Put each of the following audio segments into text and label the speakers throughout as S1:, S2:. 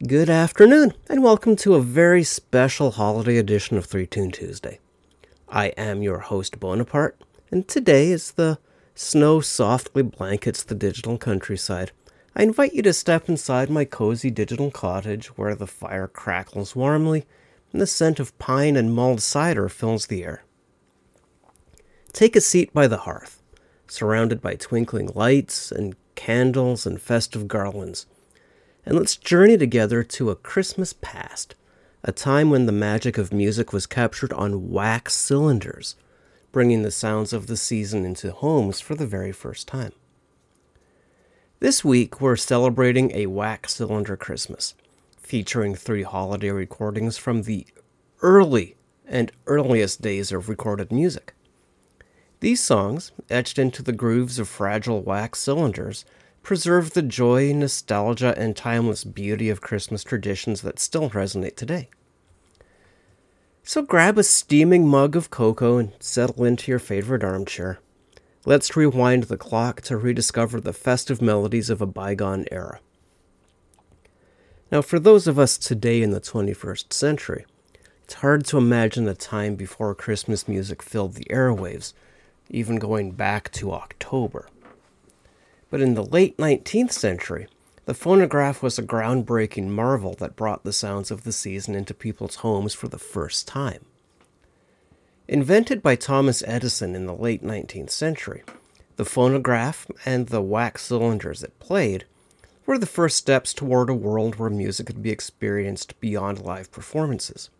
S1: Good afternoon, and welcome to a very special holiday edition of Three Tune Tuesday. I am your host, Bonaparte, and today, as the snow softly blankets the digital countryside, I invite you to step inside my cozy digital cottage where the fire crackles warmly and the scent of pine and mulled cider fills the air. Take a seat by the hearth, surrounded by twinkling lights and candles and festive garlands, and let's journey together to a Christmas past, a time when the magic of music was captured on wax cylinders, bringing the sounds of the season into homes for the very first time. This week, we're celebrating a wax cylinder Christmas, featuring 3 holiday recordings from the earliest days of recorded music. These songs, etched into the grooves of fragile wax cylinders, preserve the joy, nostalgia, and timeless beauty of Christmas traditions that still resonate today. So grab a steaming mug of cocoa and settle into your favorite armchair. Let's rewind the clock to rediscover the festive melodies of a bygone era. Now, for those of us today in the 21st century, it's hard to imagine a time before Christmas music filled the airwaves, even going back to October. But in the late 19th century, the phonograph was a groundbreaking marvel that brought the sounds of the season into people's homes for the first time. Invented by Thomas Edison in the late 19th century, the phonograph and the wax cylinders it played were the first steps toward a world where music could be experienced beyond live performances.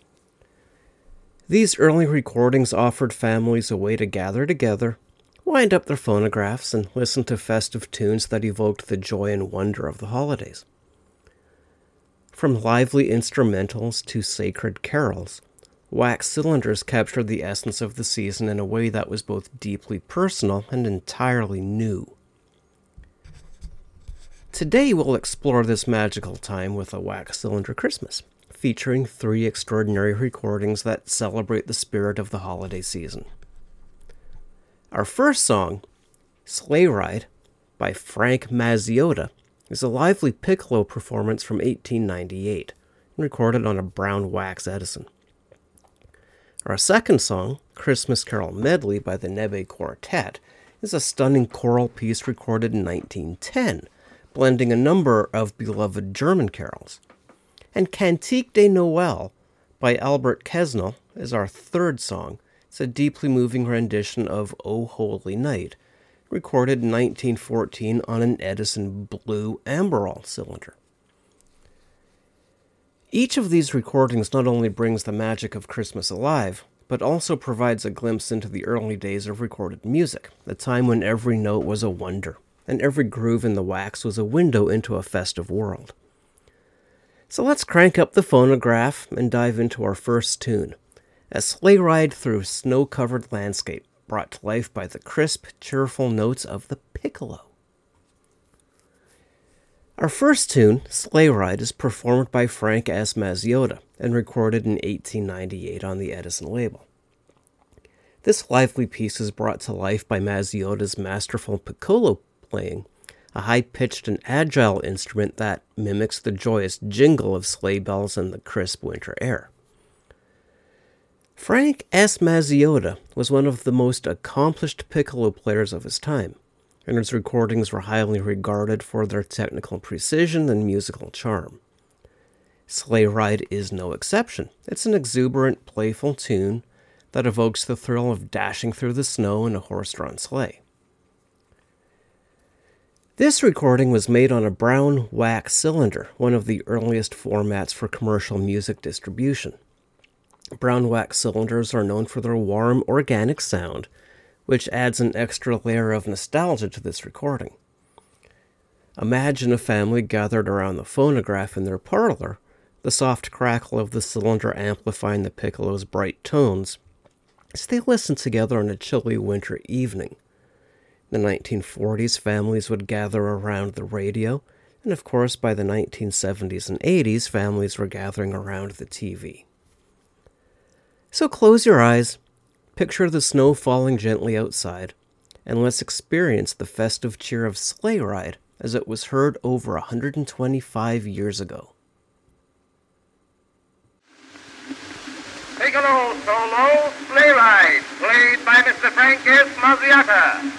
S1: These early recordings offered families a way to gather together, wind up their phonographs, and listen to festive tunes that evoked the joy and wonder of the holidays. From lively instrumentals to sacred carols, wax cylinders captured the essence of the season in a way that was both deeply personal and entirely new. Today we'll explore this magical time with a wax cylinder Christmas, featuring 3 extraordinary recordings that celebrate the spirit of the holiday season. Our first song, Sleigh Ride, by Frank Mazziota, is a lively piccolo performance from 1898, recorded on a brown wax Edison. Our second song, Christmas Carol Medley by the Nebe Quartet, is a stunning choral piece recorded in 1910, blending a number of beloved German carols. And Cantique de Noël by Albert Kesnel is our third song. It's a deeply moving rendition of O Holy Night, recorded in 1914 on an Edison blue amberol cylinder. Each of these recordings not only brings the magic of Christmas alive, but also provides a glimpse into the early days of recorded music, a time when every note was a wonder, and every groove in the wax was a window into a festive world. So let's crank up the phonograph and dive into our first tune, a sleigh ride through snow-covered landscape, brought to life by the crisp, cheerful notes of the piccolo. Our first tune, Sleigh Ride, is performed by Frank S. Mazziota and recorded in 1898 on the Edison label. This lively piece is brought to life by Mazziota's masterful piccolo playing, a high-pitched and agile instrument that mimics the joyous jingle of sleigh bells in the crisp winter air. Frank S. Mazziota was one of the most accomplished piccolo players of his time, and his recordings were highly regarded for their technical precision and musical charm. Sleigh Ride is no exception. It's an exuberant, playful tune that evokes the thrill of dashing through the snow in a horse-drawn sleigh. This recording was made on a brown wax cylinder, one of the earliest formats for commercial music distribution. Brown wax cylinders are known for their warm, organic sound, which adds an extra layer of nostalgia to this recording. Imagine a family gathered around the phonograph in their parlor, the soft crackle of the cylinder amplifying the piccolo's bright tones, as they listen together on a chilly winter evening. In the 1940s, families would gather around the radio, and of course by the 1970s and 80s, families were gathering around the TV. So close your eyes, picture the snow falling gently outside, and let's experience the festive cheer of Sleigh Ride as it was heard over 125 years ago.
S2: Bigelow solo, Sleigh Ride, played by Mr. Frank S. Mazziata.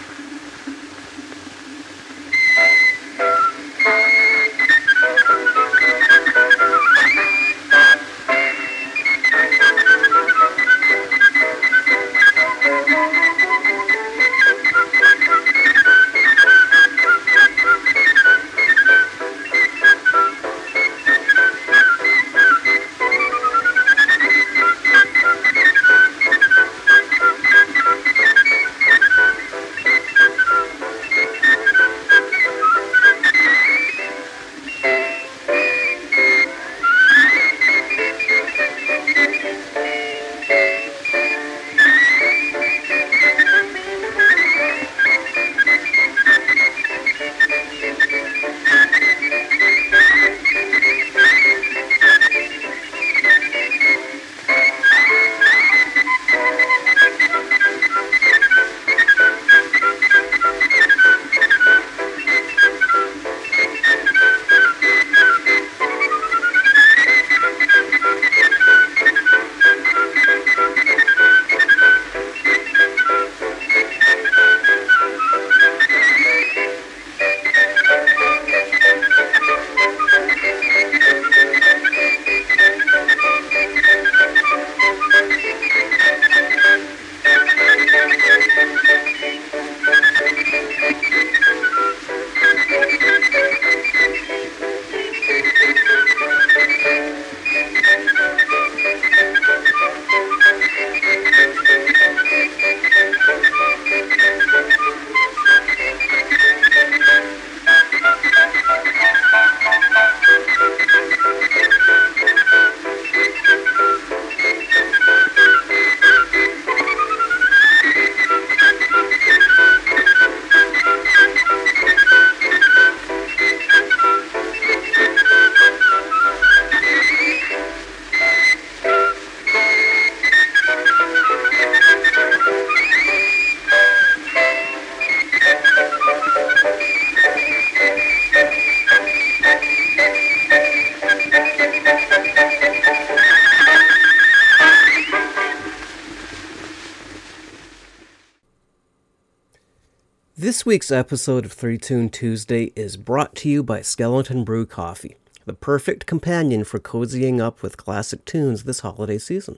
S1: This week's episode of Three Tune Tuesday is brought to you by Skeleton Brew Coffee, the perfect companion for cozying up with classic tunes this holiday season.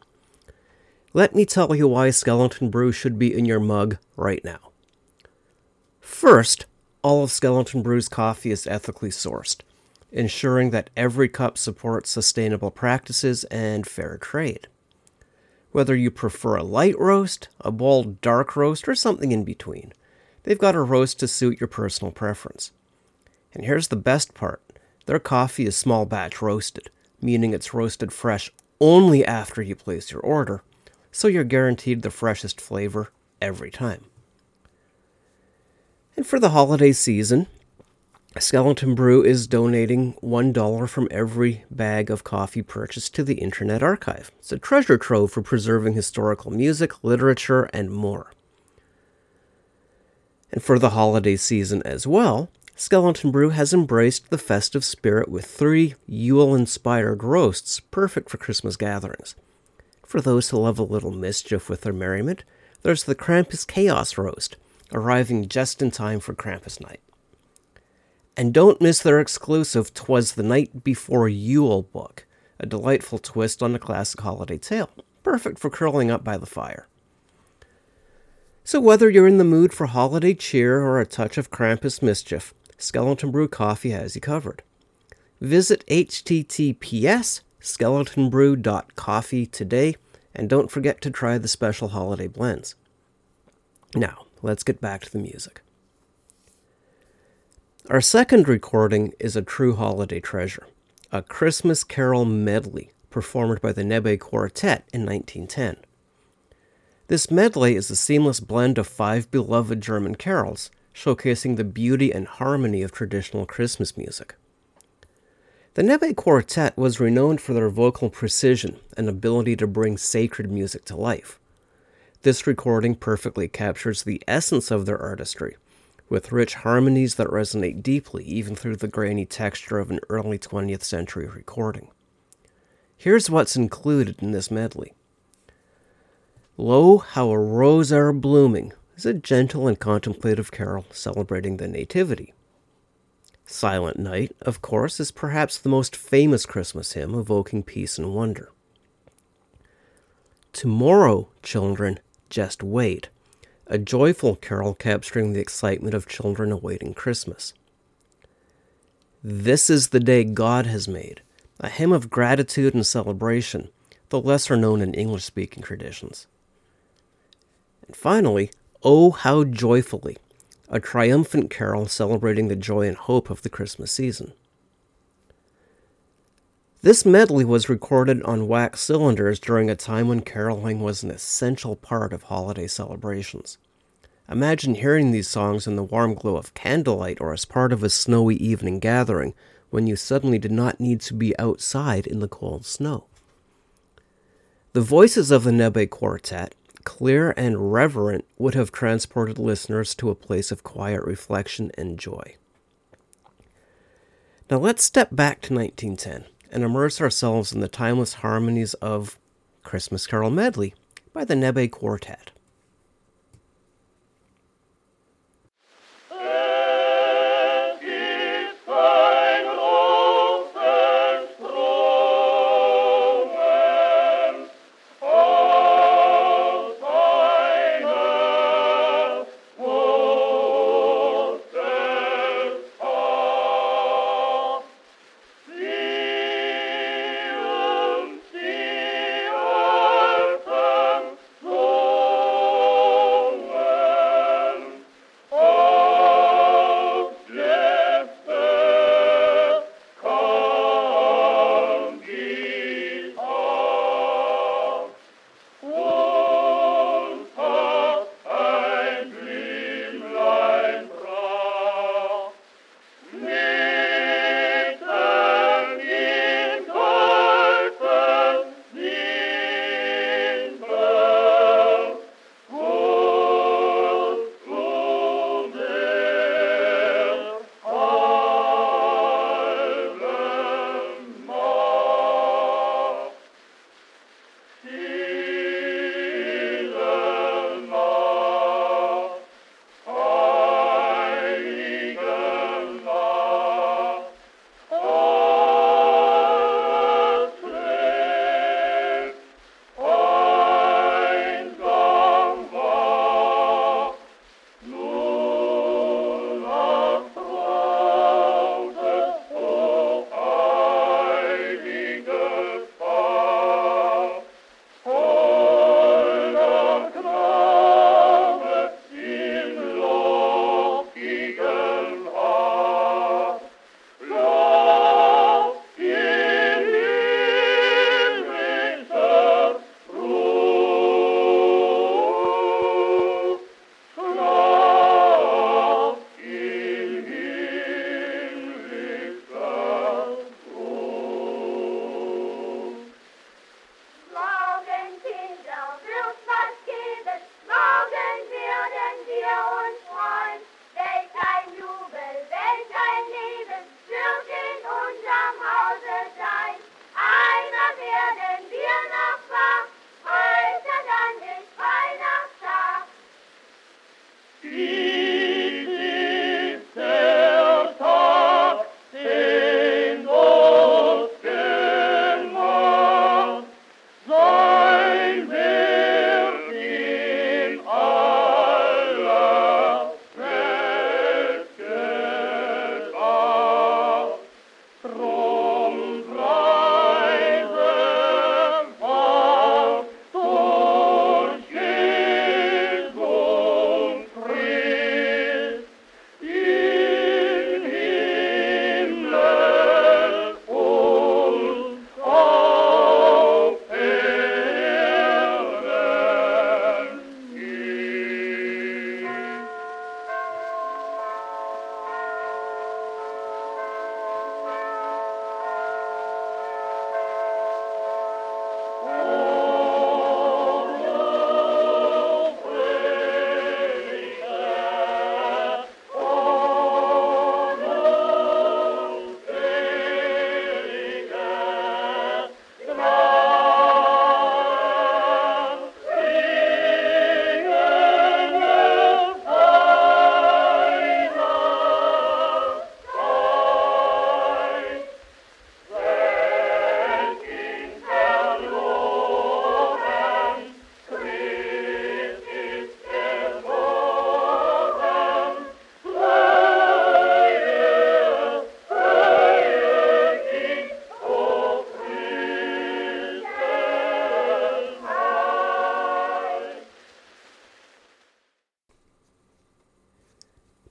S1: Let me tell you why Skeleton Brew should be in your mug right now. First, all of Skeleton Brew's coffee is ethically sourced, ensuring that every cup supports sustainable practices and fair trade. Whether you prefer a light roast, a bold dark roast, or something in between, they've got a roast to suit your personal preference. And here's the best part. Their coffee is small batch roasted, meaning it's roasted fresh only after you place your order, so you're guaranteed the freshest flavor every time. And for the holiday season, Skeleton Brew is donating $1 from every bag of coffee purchased to the Internet Archive. It's a treasure trove for preserving historical music, literature, and more. And for the holiday season as well, Skeleton Brew has embraced the festive spirit with 3 Yule-inspired roasts perfect for Christmas gatherings. For those who love a little mischief with their merriment, there's the Krampus Chaos Roast, arriving just in time for Krampus night. And don't miss their exclusive 'Twas the Night Before Yule book, a delightful twist on a classic holiday tale, perfect for curling up by the fire. So whether you're in the mood for holiday cheer or a touch of Krampus mischief, Skeleton Brew Coffee has you covered. Visit https://skeletonbrew.coffee today, and don't forget to try the special holiday blends. Now, let's get back to the music. Our second recording is a true holiday treasure, a Christmas Carol medley performed by the Nebe Quartet in 1910. This medley is a seamless blend of 5 beloved German carols, showcasing the beauty and harmony of traditional Christmas music. The Nebe Quartet was renowned for their vocal precision and ability to bring sacred music to life. This recording perfectly captures the essence of their artistry, with rich harmonies that resonate deeply even through the grainy texture of an early 20th century recording. Here's what's included in this medley. Lo, how a rose are blooming is a gentle and contemplative carol celebrating the Nativity. Silent Night, of course, is perhaps the most famous Christmas hymn evoking peace and wonder. Tomorrow, children, just wait, a joyful carol capturing the excitement of children awaiting Christmas. This is the day God has made, a hymn of gratitude and celebration, though lesser known in English-speaking traditions. And finally, Oh, How Joyfully, a triumphant carol celebrating the joy and hope of the Christmas season. This medley was recorded on wax cylinders during a time when caroling was an essential part of holiday celebrations. Imagine hearing these songs in the warm glow of candlelight or as part of a snowy evening gathering when you suddenly did not need to be outside in the cold snow. The voices of the Nebe Quartet, clear and reverent, would have transported listeners to a place of quiet reflection and joy. Now let's step back to 1910 and immerse ourselves in the timeless harmonies of Christmas Carol Medley by the Nebe Quartet.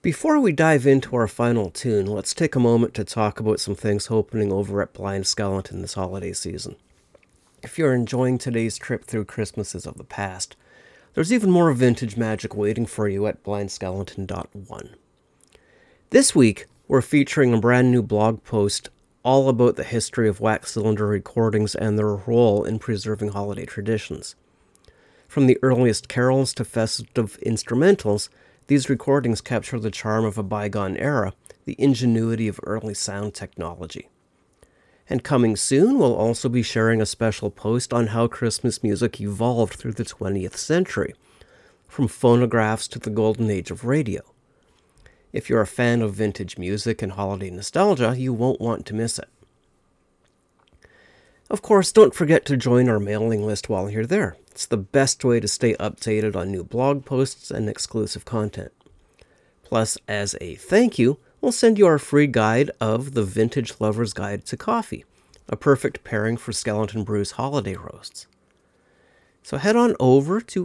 S1: Before we dive into our final tune, let's take a moment to talk about some things happening over at Blind Skeleton this holiday season. If you're enjoying today's trip through Christmases of the past, there's even more vintage magic waiting for you at blindskeleton.one. This week, we're featuring a brand new blog post all about the history of wax cylinder recordings and their role in preserving holiday traditions. From the earliest carols to festive instrumentals, these recordings capture the charm of a bygone era, the ingenuity of early sound technology. And coming soon, we'll also be sharing a special post on how Christmas music evolved through the 20th century, from phonographs to the golden age of radio. If you're a fan of vintage music and holiday nostalgia, you won't want to miss it. Of course, don't forget to join our mailing list while you're there. It's the best way to stay updated on new blog posts and exclusive content. Plus, as a thank you, we'll send you our free guide of The Vintage Lover's Guide to Coffee, a perfect pairing for Skeleton Brew's holiday roasts. So head on over to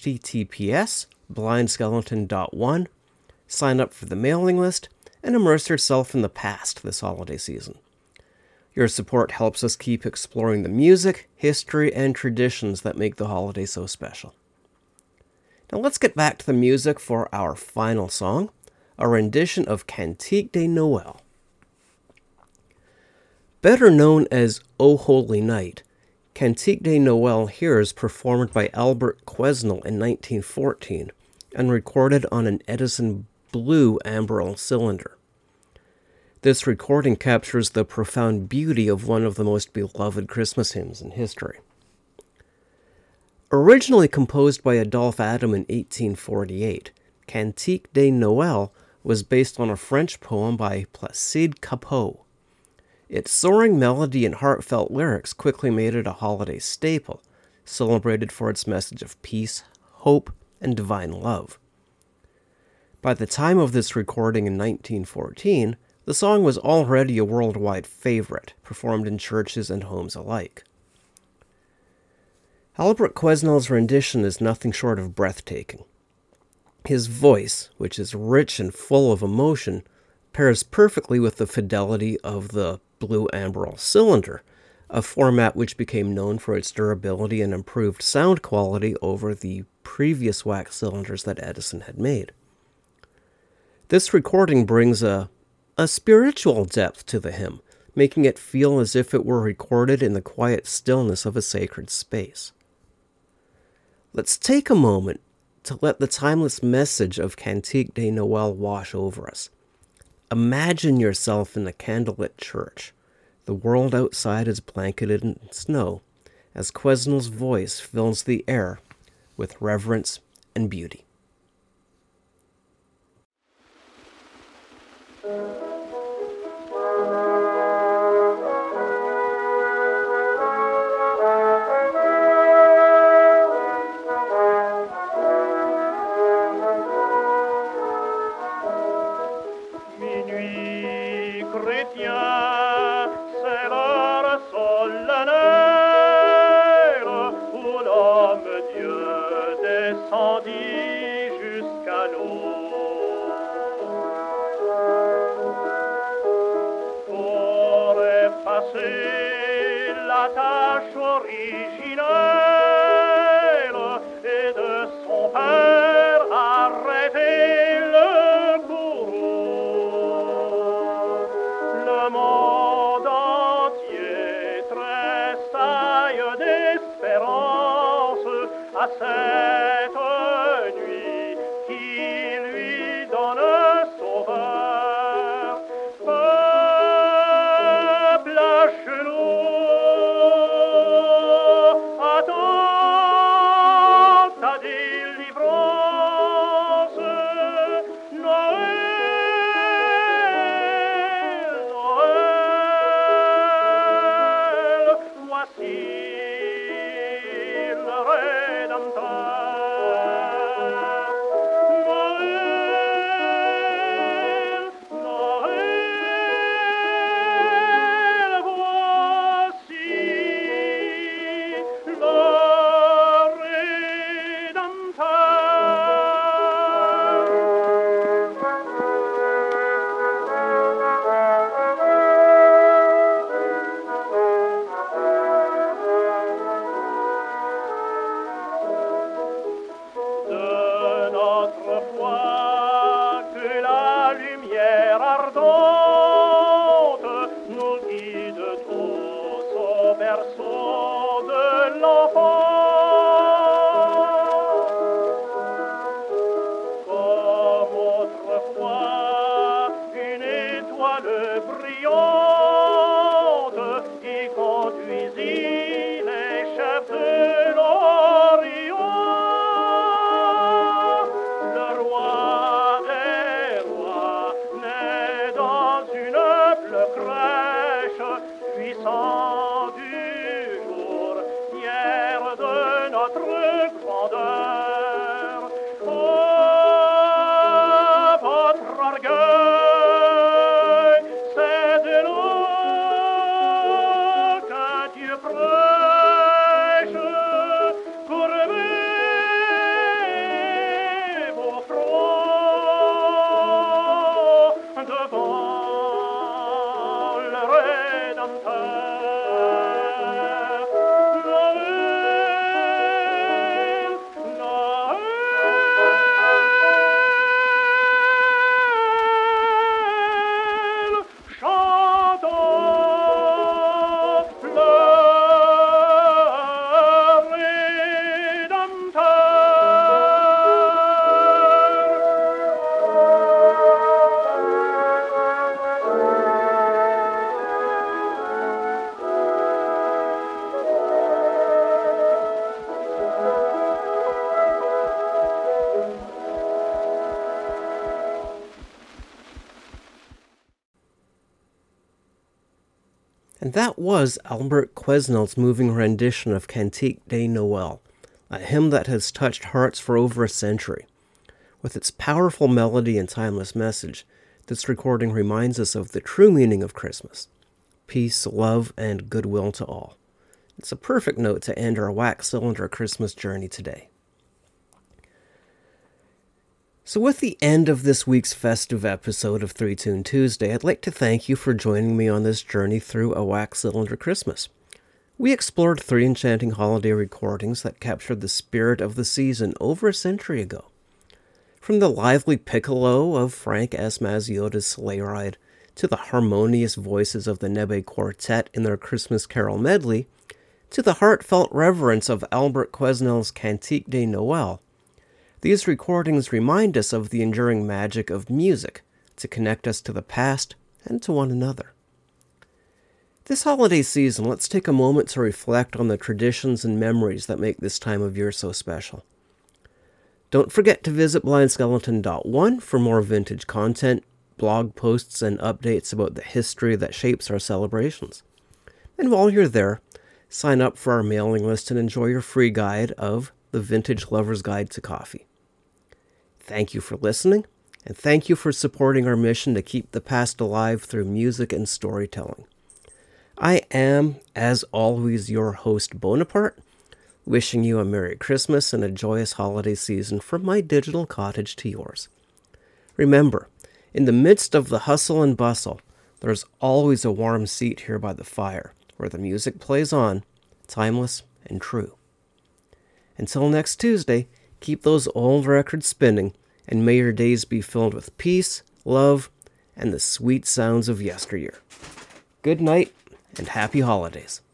S1: https://blindskeleton.one, sign up for the mailing list, and immerse yourself in the past this holiday season. Your support helps us keep exploring the music, history, and traditions that make the holiday so special. Now let's get back to the music for our final song, a rendition of Cantique de Noël. Better known as O Holy Night, Cantique de Noël here is performed by Albert Quesnel in 1914 and recorded on an Edison blue Amberol cylinder. This recording captures the profound beauty of one of the most beloved Christmas hymns in history. Originally composed by Adolphe Adam in 1848, Cantique de Noël was based on a French poem by Placide Cappeau. Its soaring melody and heartfelt lyrics quickly made it a holiday staple, celebrated for its message of peace, hope, and divine love. By the time of this recording in 1914, the song was already a worldwide favorite, performed in churches and homes alike. Albert Quesnel's rendition is nothing short of breathtaking. His voice, which is rich and full of emotion, pairs perfectly with the fidelity of the blue Amberol cylinder, a format which became known for its durability and improved sound quality over the previous wax cylinders that Edison had made. This recording brings a spiritual depth to the hymn, making it feel as if it were recorded in the quiet stillness of a sacred space. Let's take a moment to let the timeless message of Cantique de Noël wash over us. Imagine yourself in a candlelit church. The world outside is blanketed in snow, as Quesnel's voice fills the air with reverence and beauty.
S2: Minuit chrétien, c'est l'heure solennelle où l'homme Dieu descendit jusqu'à nous. Pour effacer la tâche originelle et de son père arrêter le bourreau. Le monde entier tressaille d'espérance à cette nuit qui lui donne un sauveur. Peuple à genoux, attends ta délivrance. Noël, Noël, voici le Rédempteur.
S1: And that was Albert Quesnel's moving rendition of Cantique de Noël, a hymn that has touched hearts for over a century. With its powerful melody and timeless message, this recording reminds us of the true meaning of Christmas: peace, love, and goodwill to all. It's a perfect note to end our Wax Cylinder Christmas journey today. So with the end of this week's festive episode of 3 Tune Tuesday, I'd like to thank you for joining me on this journey through a Wax Cylinder Christmas. We explored 3 enchanting holiday recordings that captured the spirit of the season over a century ago. From the lively piccolo of Frank S. Mazziota's Sleigh Ride, to the harmonious voices of the Nebe Quartet in their Christmas Carol medley, to the heartfelt reverence of Albert Quesnel's Cantique de Noël, these recordings remind us of the enduring magic of music to connect us to the past and to one another. This holiday season, let's take a moment to reflect on the traditions and memories that make this time of year so special. Don't forget to visit blindskeleton.one for more vintage content, blog posts, and updates about the history that shapes our celebrations. And while you're there, sign up for our mailing list and enjoy your free guide of The Vintage Lover's Guide to Coffee. Thank you for listening, and thank you for supporting our mission to keep the past alive through music and storytelling. I am, as always, your host, Bonaparte, wishing you a Merry Christmas and a joyous holiday season from my digital cottage to yours. Remember, in the midst of the hustle and bustle, there's always a warm seat here by the fire, where the music plays on, timeless and true. Until next Tuesday, keep those old records spinning, and may your days be filled with peace, love, and the sweet sounds of yesteryear. Good night, and happy holidays.